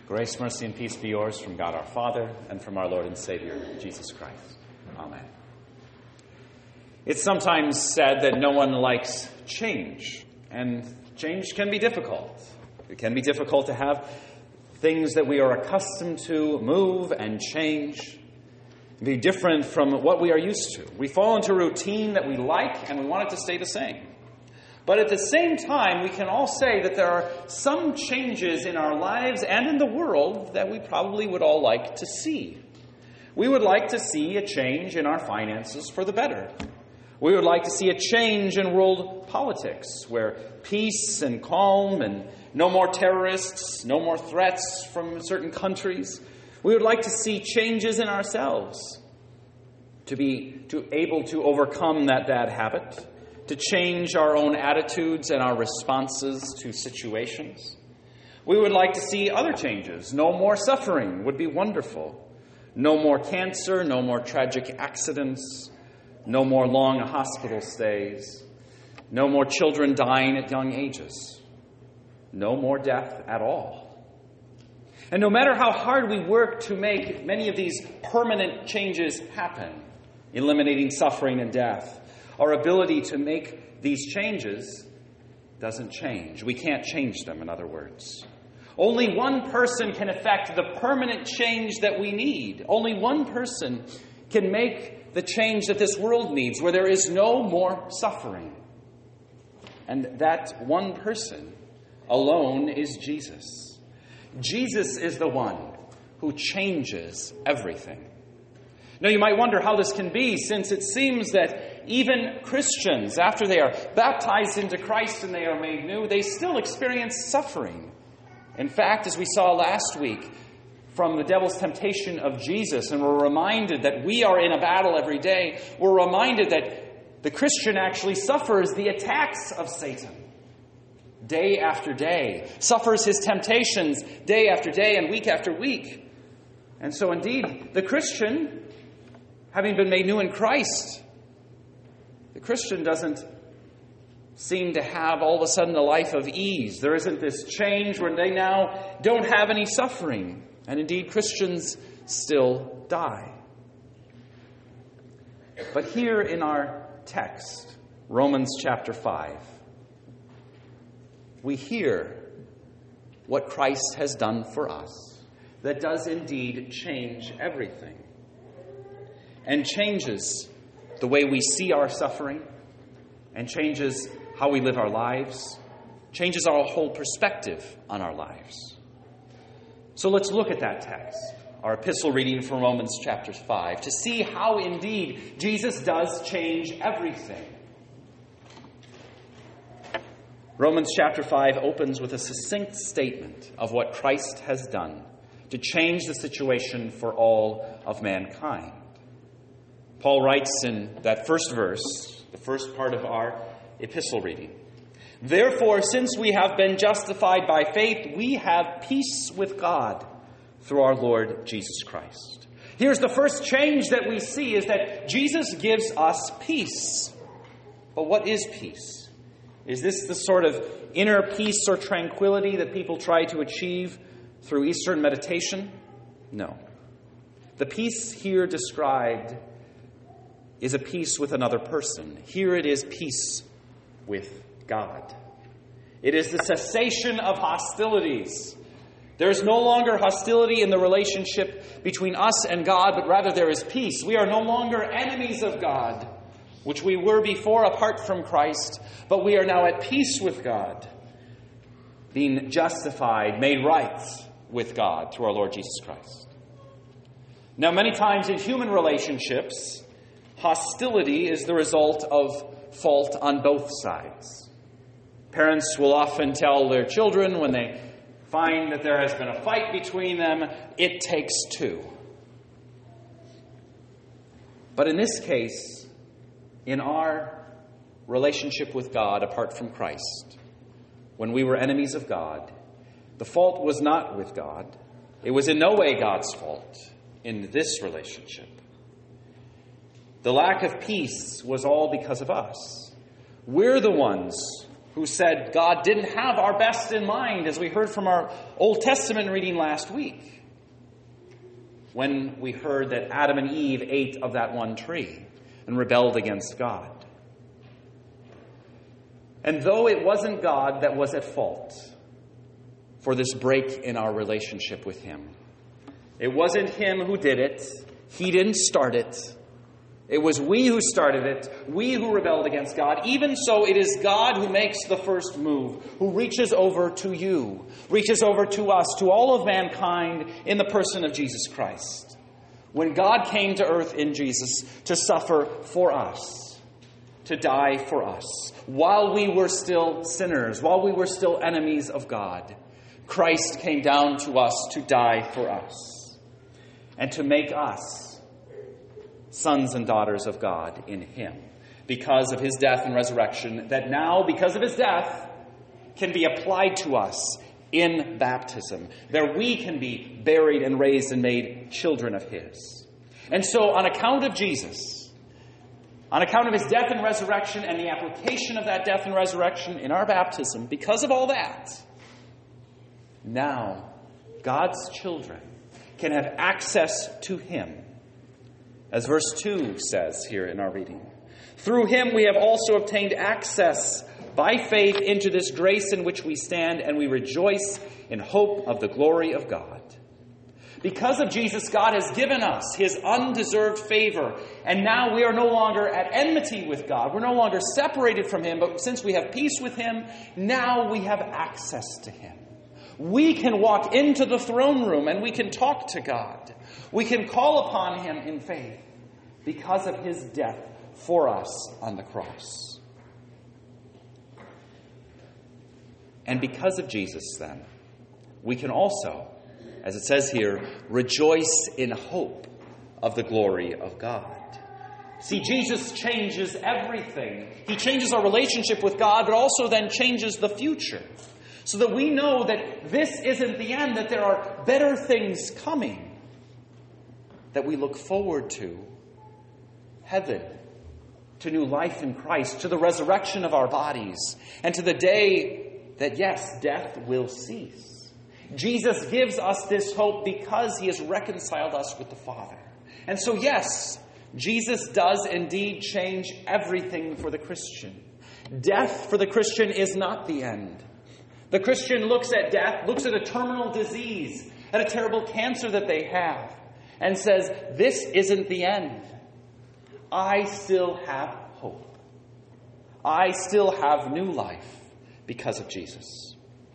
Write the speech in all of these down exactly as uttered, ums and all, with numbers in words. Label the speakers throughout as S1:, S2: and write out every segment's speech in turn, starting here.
S1: Grace, mercy, and peace be yours from God our Father and from our Lord and Savior, Jesus Christ. Amen. It's sometimes said that no one likes change, and change can be difficult. It can be difficult to have things that we are accustomed to move and change, be different from what we are used to. We fall into a routine that we like, and we want it to stay the same. But at the same time, we can all say that there are some changes in our lives and in the world that we probably would all like to see. We would like to see a change in our finances for the better. We would like to see a change in world politics, where peace and calm and no more terrorists, no more threats from certain countries. We would like to see changes in ourselves, to be to able to overcome that bad habit, to change our own attitudes and our responses to situations. We would like to see other changes. No more suffering would be wonderful. No more cancer, no more tragic accidents, no more long hospital stays, no more children dying at young ages, no more death at all. And no matter how hard we work to make many of these permanent changes happen, eliminating suffering and death, our ability to make these changes doesn't change. We can't change them, in other words. Only one person can effect the permanent change that we need. Only one person can make the change that this world needs, where there is no more suffering. And that one person alone is Jesus. Jesus is the one who changes everything. Now, you might wonder how this can be, since it seems that even Christians, after they are baptized into Christ and they are made new, they still experience suffering. In fact, as we saw last week from the devil's temptation of Jesus, and we're reminded that we are in a battle every day, we're reminded that the Christian actually suffers the attacks of Satan day after day, suffers his temptations day after day and week after week. And so indeed, the Christian, having been made new in Christ, the Christian doesn't seem to have all of a sudden a life of ease. There isn't this change where they now don't have any suffering. And indeed, Christians still die. But here in our text, Romans chapter five, we hear what Christ has done for us that does indeed change everything, and changes the way we see our suffering, and changes how we live our lives, changes our whole perspective on our lives. So let's look at that text, our epistle reading from Romans chapter five, to see how indeed Jesus does change everything. Romans chapter five opens with a succinct statement of what Christ has done to change the situation for all of mankind. Paul writes in that first verse, the first part of our epistle reading, "Therefore, since we have been justified by faith, we have peace with God through our Lord Jesus Christ." Here's the first change that we see, is that Jesus gives us peace. But what is peace? Is this the sort of inner peace or tranquility that people try to achieve through Eastern meditation? No. The peace here described is a peace with another person. Here it is peace with God. It is the cessation of hostilities. There is no longer hostility in the relationship between us and God, but rather there is peace. We are no longer enemies of God, which we were before apart from Christ, but we are now at peace with God, being justified, made right with God through our Lord Jesus Christ. Now, many times in human relationships, hostility is the result of fault on both sides. Parents will often tell their children when they find that there has been a fight between them, it takes two. But in this case, in our relationship with God apart from Christ, when we were enemies of God, the fault was not with God. It was in no way God's fault in this relationship. The lack of peace was all because of us. We're the ones who said God didn't have our best in mind, as we heard from our Old Testament reading last week, when we heard that Adam and Eve ate of that one tree and rebelled against God. And though it wasn't God that was at fault for this break in our relationship with Him, it wasn't Him who did it. He didn't start it. It was we who started it, we who rebelled against God. Even so, it is God who makes the first move, who reaches over to you, reaches over to us, to all of mankind in the person of Jesus Christ. When God came to earth in Jesus to suffer for us, to die for us, while we were still sinners, while we were still enemies of God, Christ came down to us to die for us and to make us sons and daughters of God in Him, because of His death and resurrection, that now, because of His death, can be applied to us in baptism, that we can be buried and raised and made children of His. And so, on account of Jesus, on account of His death and resurrection and the application of that death and resurrection in our baptism, because of all that, now God's children can have access to Him. As verse two says here in our reading, through Him we have also obtained access by faith into this grace in which we stand, and we rejoice in hope of the glory of God. Because of Jesus, God has given us His undeserved favor, and now we are no longer at enmity with God. We're no longer separated from Him, but since we have peace with Him, now we have access to Him. We can walk into the throne room and we can talk to God. We can call upon Him in faith because of His death for us on the cross. And because of Jesus, then, we can also, as it says here, rejoice in hope of the glory of God. See, Jesus changes everything. He changes our relationship with God, but also then changes the future, so that we know that this isn't the end, that there are better things coming that we look forward to. Heaven, to new life in Christ, to the resurrection of our bodies, and to the day that, yes, death will cease. Jesus gives us this hope because He has reconciled us with the Father. And so, yes, Jesus does indeed change everything for the Christian. Death for the Christian is not the end. The Christian looks at death, looks at a terminal disease, at a terrible cancer that they have, and says, this isn't the end. I still have hope. I still have new life because of Jesus.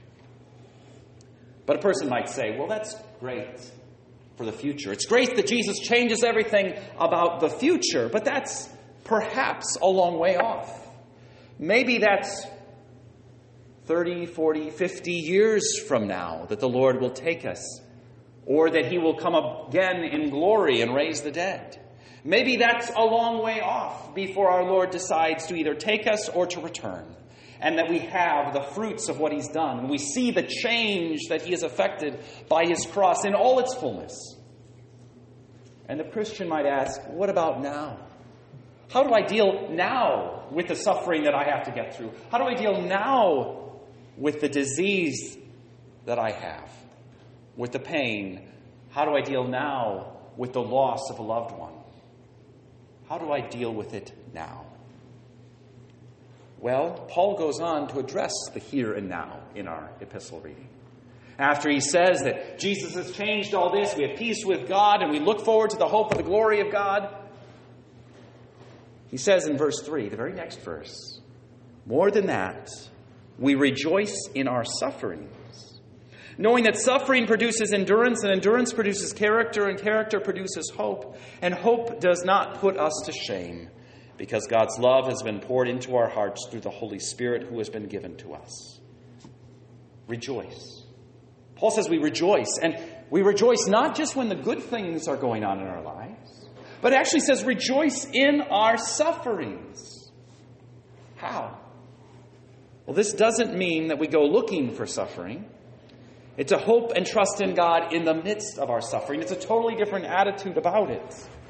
S1: But a person might say, well, that's great for the future. It's great that Jesus changes everything about the future, but that's perhaps a long way off. Maybe that's thirty, forty, fifty years from now that the Lord will take us, or that He will come again in glory and raise the dead. Maybe that's a long way off before our Lord decides to either take us or to return, and that we have the fruits of what He's done, and we see the change that He has effected by His cross in all its fullness. And the Christian might ask, what about now? How do I deal now with the suffering that I have to get through? How do I deal now with the disease that I have, with the pain? How do I deal now with the loss of a loved one? How do I deal with it now? Well, Paul goes on to address the here and now in our epistle reading. After he says that Jesus has changed all this, we have peace with God, and we look forward to the hope of the glory of God, he says in verse three, the very next verse, more than that, we rejoice in our sufferings, knowing that suffering produces endurance, and endurance produces character, and character produces hope. And hope does not put us to shame, because God's love has been poured into our hearts through the Holy Spirit who has been given to us. Rejoice. Paul says we rejoice, and we rejoice not just when the good things are going on in our lives, but it actually says rejoice in our sufferings. How? Well, this doesn't mean that we go looking for suffering. It's a hope and trust in God in the midst of our suffering. It's a totally different attitude about it.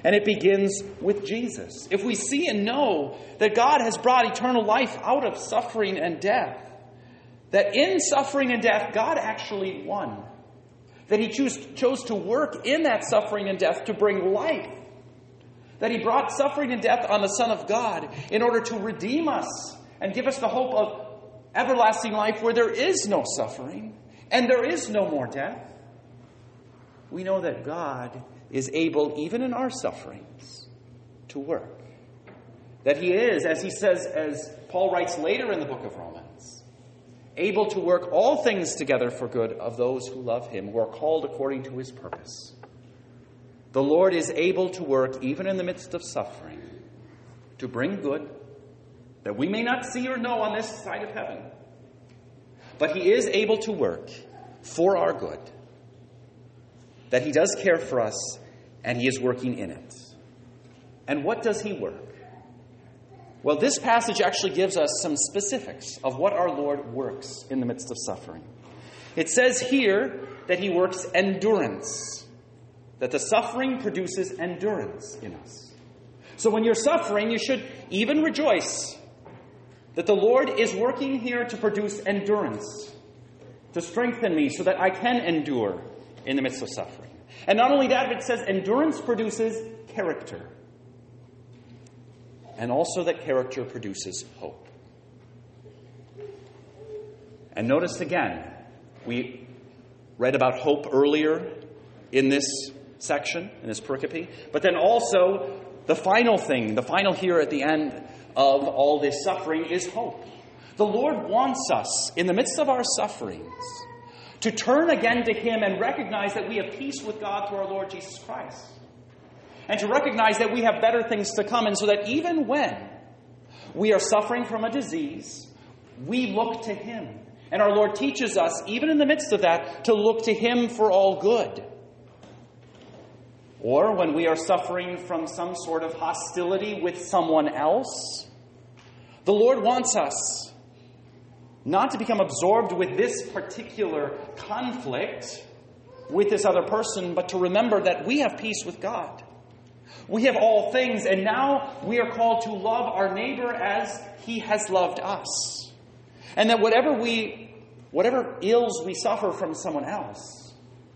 S2: And it begins with Jesus. If we see and know that God has brought eternal life out of suffering and death, that in suffering and death, God actually won. That he choose, chose to work in that suffering and death to bring life. That he brought suffering and death on the Son of God in order to redeem us and give us the hope of everlasting life where there is no suffering and there is no more death. We know that God is able, even in our sufferings, to work. That he is, as he says, as Paul writes later in the book of Romans, able to work all things together for good of those who love him, who are called according to his purpose. The Lord is able to work, even in the midst of suffering, to bring good that we may not see or know on this side of heaven. But he is able to work for our good. That he does care for us, and he is working in it. And what does he work? Well, this passage actually gives us some specifics of what our Lord works in the midst of suffering. It says here that he works endurance, that the suffering produces endurance in us. So when you're suffering, you should even rejoice that the Lord is working here to produce endurance, to strengthen me so that I can endure in the midst of suffering. And not only that, but it says endurance produces character. And also that character produces hope. And notice again, we read about hope earlier in this section, in this pericope. But then also, the final thing, the final here at the end of all this suffering is hope. The Lord wants us, in the midst of our sufferings, to turn again to him and recognize that we have peace with God through our Lord Jesus Christ. And to recognize that we have better things to come. And so that even when we are suffering from a disease, we look to him. And our Lord teaches us, even in the midst of that, to look to him for all good. Or when we are suffering from some sort of hostility with someone else, the Lord wants us not to become absorbed with this particular conflict with this other person, but to remember that we have peace with God. We have all things, and now we are called to love our neighbor as he has loved us. And that whatever we, whatever ills we suffer from someone else,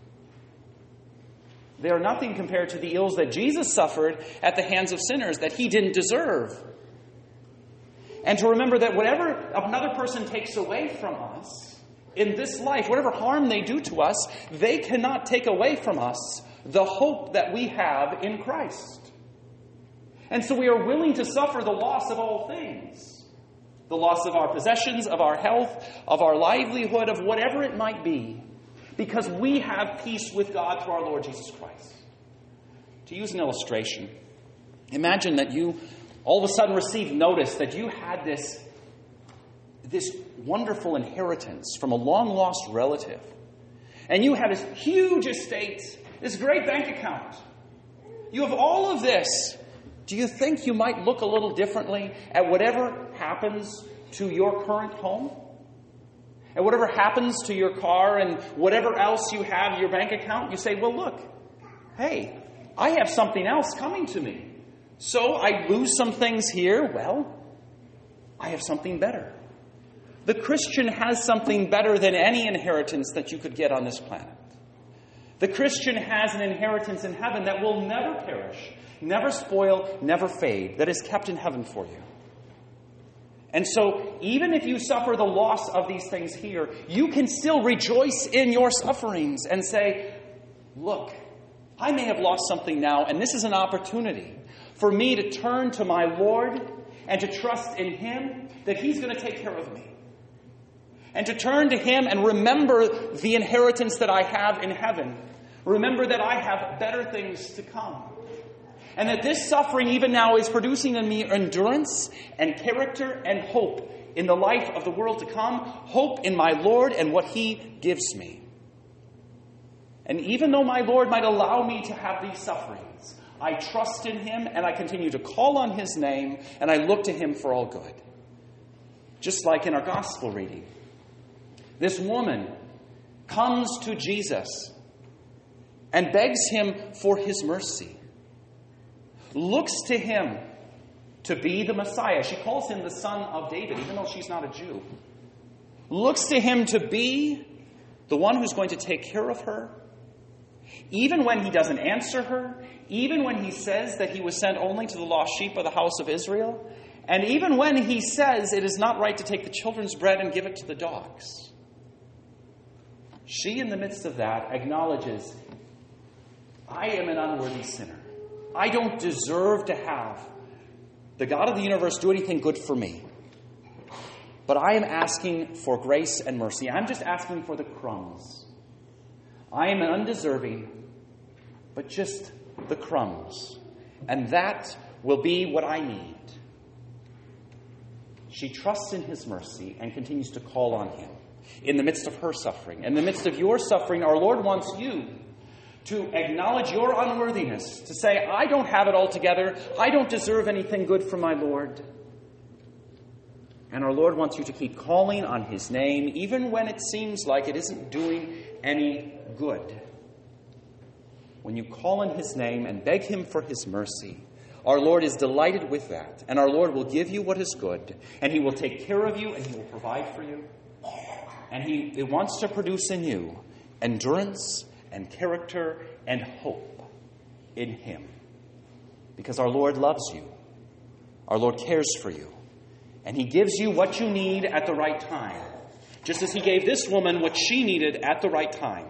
S2: they are nothing compared to the ills that Jesus suffered at the hands of sinners that he didn't deserve. And to remember that whatever another person takes away from us in this life, whatever harm they do to us, they cannot take away from us the hope that we have in Christ. And so we are willing to suffer the loss of all things. The loss of our possessions, of our health, of our livelihood, of whatever it might be, because we have peace with God through our Lord Jesus Christ. To use an illustration, imagine that you all of a sudden received notice that you had this, this wonderful inheritance from a long-lost relative. And you had this huge estate, this great bank account. You have all of this. Do you think you might look a little differently at whatever happens to your current home? And whatever happens to your car and whatever else you have in your bank account? You say, well, look, hey, I have something else coming to me. So I lose some things here. Well, I have something better. The Christian has something better than any inheritance that you could get on this planet. The Christian has an inheritance in heaven that will never perish, never spoil, never fade, that is kept in heaven for you. And so, even if you suffer the loss of these things here, you can still rejoice in your sufferings and say, look, I may have lost something now, and this is an opportunity for me to turn to my Lord and to trust in him that he's going to take care of me. And to turn to him and remember the inheritance that I have in heaven. Remember that I have better things to come. And that this suffering even now is producing in me endurance and character and hope in the life of the world to come. Hope in my Lord and what he gives me. And even though my Lord might allow me to have these sufferings, I trust in him and I continue to call on his name and I look to him for all good. Just like in our gospel reading. This woman comes to Jesus and begs him for his mercy. looks to him to be the Messiah. She calls him the son of David, even though she's not a Jew. Looks to him to be the one who's going to take care of her. Even when he doesn't answer her, even when he says that he was sent only to the lost sheep of the house of Israel, and even when he says it is not right to take the children's bread and give it to the dogs. She, in the midst of that, acknowledges, I am an unworthy sinner. I don't deserve to have the God of the universe do anything good for me. But I am asking for grace and mercy. I'm just asking for the crumbs. I am an undeserving, but just the crumbs. And that will be what I need. She trusts in his mercy and continues to call on him in the midst of her suffering. In the midst of your suffering, our Lord wants you to acknowledge your unworthiness, to say, I don't have it all together. I don't deserve anything good from my Lord. And our Lord wants you to keep calling on his name, even when it seems like it isn't doing any good. When you call on his name and beg him for his mercy, our Lord is delighted with that. And our Lord will give you what is good. And he will take care of you and he will provide for you. And he, he wants to produce in you endurance and character and hope in him. Because our Lord loves you. Our Lord cares for you. And he gives you what you need at the right time. Just as he gave this woman what she needed at the right time.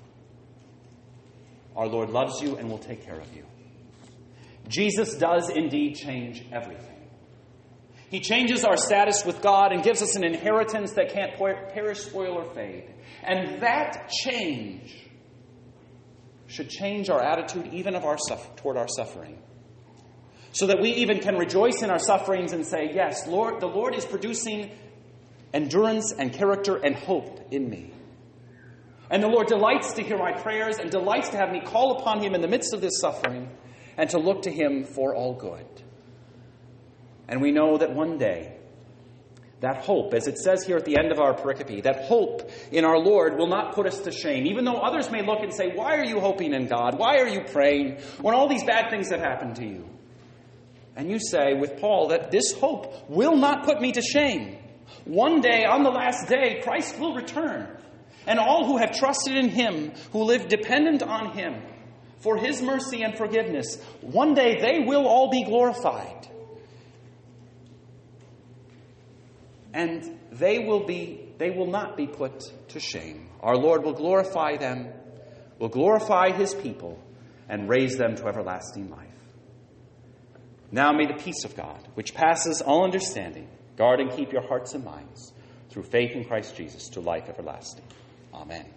S2: Our Lord loves you and will take care of you. Jesus does indeed change everything. He changes our status with God and gives us an inheritance that can't perish, spoil, or fade. And that change should change our attitude even of our suffer- toward our suffering. So that we even can rejoice in our sufferings and say, yes, Lord, the Lord is producing endurance and character and hope in me. And the Lord delights to hear my prayers and delights to have me call upon him in the midst of this suffering and to look to him for all good. And we know that one day, that hope, as it says here at the end of our pericope, that hope in our Lord will not put us to shame. Even though others may look and say, why are you hoping in God? Why are you praying when all these bad things have happened to you? And you say with Paul that this hope will not put me to shame. One day, on the last day, Christ will return. And all who have trusted in him, who live dependent on him for his mercy and forgiveness, one day they will all be glorified. And they will be, they will not be put to shame. Our Lord will glorify them, will glorify his people, and raise them to everlasting life. Now may the peace of God, which passes all understanding, guard and keep your hearts and minds through faith in Christ Jesus to life everlasting. Amen.